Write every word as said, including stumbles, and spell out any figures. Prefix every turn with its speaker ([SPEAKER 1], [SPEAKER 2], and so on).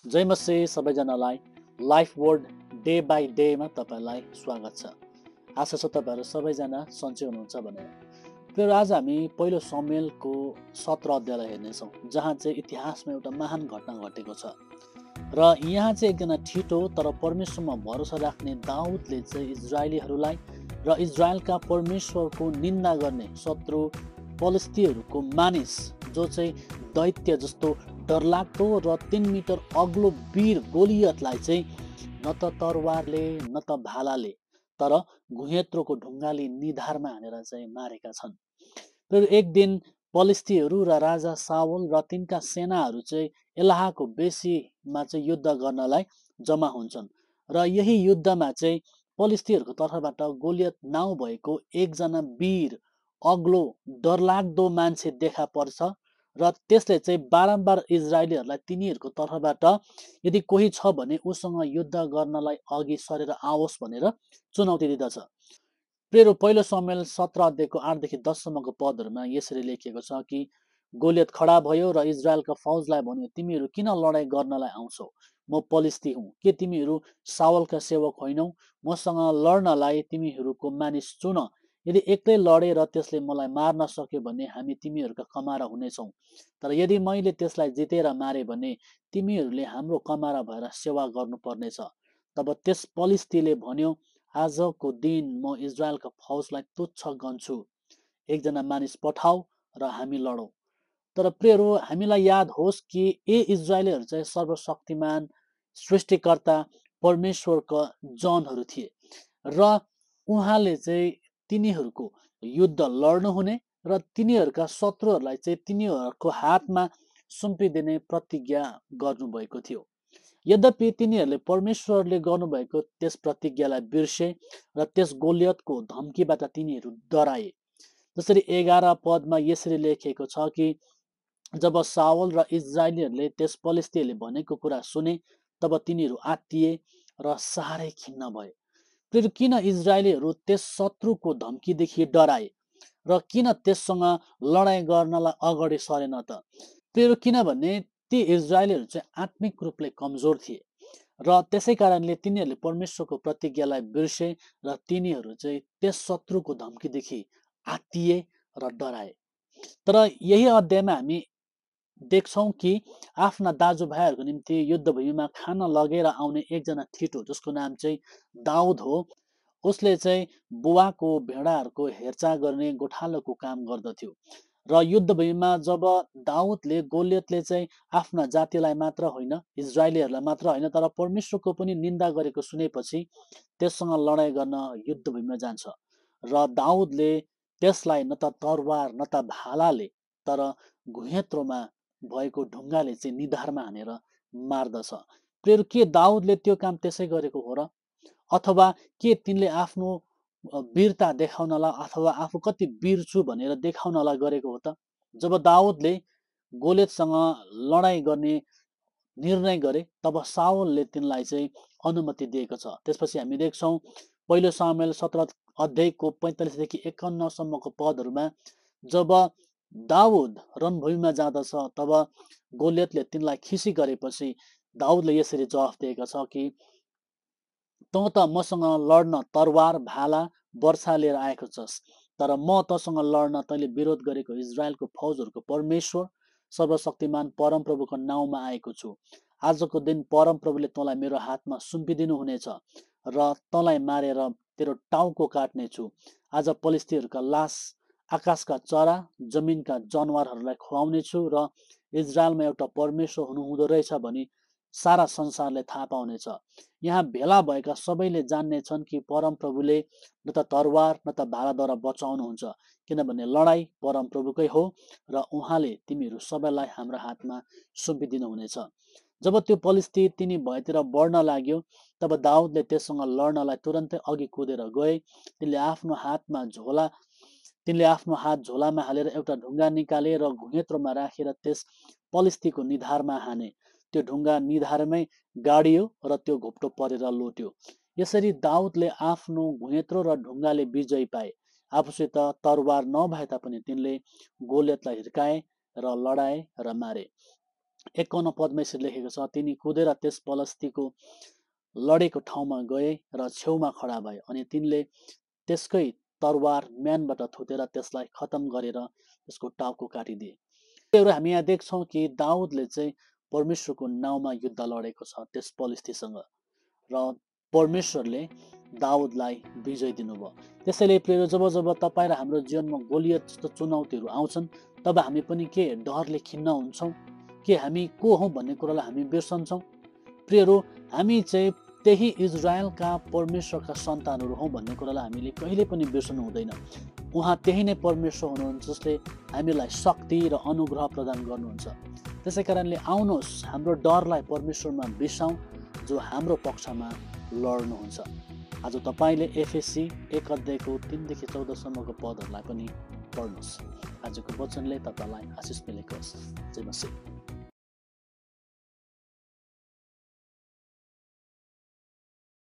[SPEAKER 1] जय मसिह सबैजनालाई life word day by डेमा तपाईँलाई स्वागत छ। आशा छ तपाईँहरू सबैजना सन्चै हुनुहुन्छ भनेर। फेरि आज हामी पहिलो समुएलको सत्र अध्यायलाई हेर्नेछौँ, जहाँ चाहिँ इतिहासमा एउटा महान घटना घटेको छ। र यहाँ चाहिँ एकजना ठिटो तर परमेश्वरमा भरोसा राख्ने दाउदले चाहिँ इजरायलीहरूलाई र इजरायलका परमेश्वरको निन्दा गर्ने शत्रु पलिस्तीहरूको मानिस, जो चाहिँ दैत्य जस्तो डरलाग्दो र तीन मिटर अग्लो वीर गोलियतलाई चाहिँ न त तरवारले न त भालाले तर घुहेत्रोको ढुङ्गाले निधारमा हानेर चाहिँ मारेका छन्। तर एक दिन पलिस्तीहरू र राजा साउल र तिनका सेनाहरू चाहिँ एलाहको बेसीमा चाहिँ युद्ध गर्नलाई जम्मा हुन्छन्। र यही युद्धमा चाहिँ पलिस्तीहरूको तर्फबाट गोलियत नाउँ भएको एकजना वीर अग्लो डरलाग्दो मान्छे देखा पर्छ र त्यसले चाहिँ बारम्बार इजरायलीहरूलाई तिनीहरूको तर्फबाट यदि कोही छ भने उसँग युद्ध गर्नलाई अघि सरेर आओस् भनेर चुनौती दिँदछ। प्रेरो पहिलो समुएल सत्र अध्यायको आठदेखि दससम्मको पदहरूमा यसरी लेखिएको छ कि गोलियत खडा भयो र इजरायलका फौजलाई भन्यो, तिमीहरू किन लडाइँ गर्नलाई आउँछौ? म पलिस्ती हुँ, के तिमीहरू सावलका सेवक होइनौ? मसँग लड्नलाई तिमीहरूको मानिस चुन। यदि एक्लै लडे र त्यसले मलाई मार्न सक्यो भने हामी तिमीहरूका कमारा हुनेछौँ, तर यदि मैले त्यसलाई जितेर मारे भने तिमीहरूले हाम्रो कमारा भएर सेवा गर्नुपर्नेछ। तब त्यस पलिस्तीले भन्यो, आजको दिन म इजरायलका फौजलाई तुच्छ गन्छु, एकजना मानिस पठाऊ र हामी लडौँ। तर प्रियहरू, हामीलाई याद होस् कि ए इजरायलीहरू चाहिँ सर्वशक्तिमान सृष्टिकर्ता परमेश्वरका जनहरू थिए र उहाँले चाहिँ तिनीहरूको युद्ध लड्नुहुने र तिनीहरूका शत्रुहरूलाई चाहिँ तिनीहरूको हातमा सुम्पिदिने प्रतिज्ञा गर्नुभएको थियो। यद्यपि तिनीहरूले परमेश्वरले गर्नुभएको त्यस प्रतिज्ञालाई बिर्से र त्यस गोलियतको धम्कीबाट तिनीहरू डराए। जसरी एघार पदमा यसरी लेखिएको छ कि जब साउल र इजरायलीहरूले त्यस पलिस्तीले भनेको कुरा सुने, तब तिनीहरू आत्तिए र साह्रै खिन्न भए। फेरि किन इजरायलीहरू त्यस शत्रुको धम्कीदेखि डराए र किन त्यससँग लडाइँ गर्नलाई अगाडि सरेन त? फेरि किनभने ती इजरायलीहरू चाहिँ आत्मिक रूपले कमजोर थिए र त्यसै कारणले तिनीहरूले परमेश्वरको प्रतिज्ञालाई बिर्से र तिनीहरू चाहिँ त्यस शत्रुको धम्कीदेखि आत्तिए र डराए। तर यही अध्यायमा हामी देख्छौँ कि आफ्ना दाजुभाइहरूको निम्ति युद्धभूमिमा खाना लगेर आउने एकजना ठिटो, जसको नाम चाहिँ दाउद हो, उसले चाहिँ बुवाको भेडाहरूको हेरचाह गर्ने गोठालोको काम गर्दथ्यो। र युद्धभूमिमा जब दाउदले गोलियतले चाहिँ आफ्ना जातिलाई मात्र होइन, इजरायलीहरूलाई मात्र होइन, तर परमेश्वरको पनि निन्दा गरेको सुनेपछि त्यससँग लडाइँ गर्न युद्धभूमिमा जान्छ र दाउदले त्यसलाई न त तरवार न त भालाले तर घुहेत्रोमा भएको ढुङ्गाले चाहिँ निधारमा हानेर मार्दछ। प्रेर के दाउदले त्यो काम त्यसै गरेको हो र? अथवा के तिनले आफ्नो वीरता देखाउनलाई अथवा आफू कति वीर छु भनेर देखाउनलाई गरेको हो त? जब दाउदले गोलियतसँग लडाइँ गर्ने निर्णय गरे, तब साउलले तिनलाई चाहिँ अनुमति दिएको छ। त्यसपछि हामी देख्छौँ पहिलो समुएल सत्र अध्यायको पैँतालिसदेखि एकाउन्नसम्मको पदहरूमा जब दाउद रणभूमिमा जाँदछ, तब गोलियतले तिनलाई खिसी गरेपछि दाउदले यसरी जवाफ दिएको छ कि तँ त मसँग लड्न तरवार भाला वर्षा लिएर आएको छस्, तर म तँसँग लड्न तैँले विरोध गरेको इजरायलको फौजहरूको परमेश्वर सर्वशक्तिमान परमप्रभुको नाउँमा आएको छु। आजको दिन परमप्रभुले तँलाई मेरो हातमा सुम्पिदिनु हुनेछ र तँलाई मारेर तेरो टाउको काट्नेछु। आज पलिस्तीहरूका लास आकाशका चरा जमिनका जनावरहरूलाई खुवाउनेछु र इजरायलमा एउटा परमेश्वर हुनुहुँदो रहेछ भनी सारा संसारले थाहा पाउनेछ। यहाँ भेला भएका सबैले जान्नेछन् कि परमप्रभुले न त तरवार न त भालाद्वारा बचाउनुहुन्छ, किनभने लडाइँ परमप्रभुकै हो र उहाँले तिमीहरू सबैलाई हाम्रो हातमा सुम्पिदिनु हुनेछ। जब त्यो पलिस्ती तिनी भएतिर बढ्न लाग्यो, तब दाउदले त्यससँग लड्नलाई तुरन्तै अघि कुदेर गए। तिनले आफ्नो हातमा झोला तिनले आफ्नो हात झोलामा हालेर एउटा ढुङ्गा निकाले र घुहेत्रोमा राखेर त्यस पलिस्तीको निधारमा हाने। त्यो ढुङ्गा निधारमै गाडियो र त्यो घोप्टो परेर लोट्यो। यसरी दाउदले आफ्नो घुहेत्रो र ढुङ्गाले विजय पाए। आफूसित तरवार नभए तापनि तिनले गोलियतलाई हिर्काए र लडाए र मारे। एकाउन्न पदमा यसरी लेखेको छ, तिनी कुदेर त्यस पलस्तीको लडेको ठाउँमा गए र छेउमा खडा भए अनि तिनले त्यसकै तरवार म्यानबाट थुतेर त्यसलाई खतम गरेर त्यसको टाउको काटिदिए। हामी यहाँ देख्छौँ कि दाउदले चाहिँ परमेश्वरको नाउँमा युद्ध लडेको छ त्यस पलिस्तीसँग र परमेश्वरले दाउदलाई विजय दिनुभयो। त्यसैले प्रिय जब जब तपाईँ र हाम्रो जीवनमा गोलियत जस्तो चुनौतीहरू आउँछन् तब हामी पनि के डरले खिन्न हुन्छौँ के हामी को हौँ भन्ने कुरालाई हामी बिर्सन्छौँ। प्रियहरू, हामी चाहिँ त्यही इजरायलका परमेश्वरका सन्तानहरू हौँ भन्ने कुरालाई हामीले कहिले पनि बिर्सनु हुँदैन। उहाँ त्यही नै परमेश्वर हुनुहुन्छ जसले हामीलाई शक्ति र अनुग्रह प्रदान गर्नुहुन्छ। त्यसै कारणले आउनुहोस् हाम्रो डरलाई परमेश्वरमा बिर्साउँ जो हाम्रो पक्षमा लड्नुहुन्छ। आज तपाईँले एफएससी एक अध्यायको तीनदेखि चौधसम्मको पदहरूलाई पनि पढ्नुहोस्। आजको वचनले तपाईँलाई आशिष मिलेको होस्। जय मसीह।